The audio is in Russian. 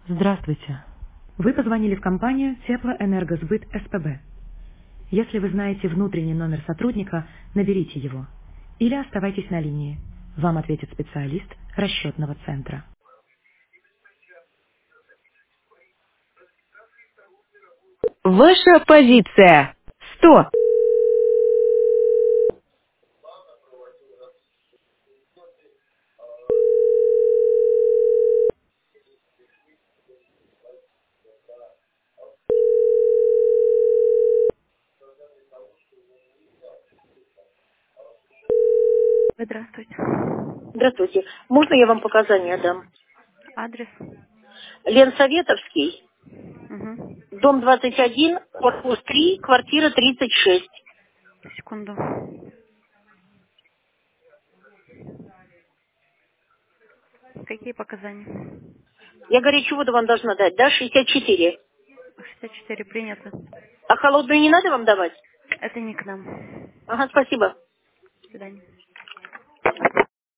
Здравствуйте. Вы позвонили в компанию Теплоэнергосбыт СПБ. Если вы знаете внутренний номер сотрудника, наберите его. Или оставайтесь на линии. Вам ответит специалист расчетного центра. Ваша позиция. 100. Здравствуйте. Здравствуйте. Можно я вам показания дам? Адрес? Ленсоветовский, Угу. дом 21, корпус 3, квартира 36. Секунду. Какие показания? Я горячую воду вам должна дать, да? 64. 64 принято. А холодную не надо вам давать? Это не к нам. Ага, спасибо. До свидания.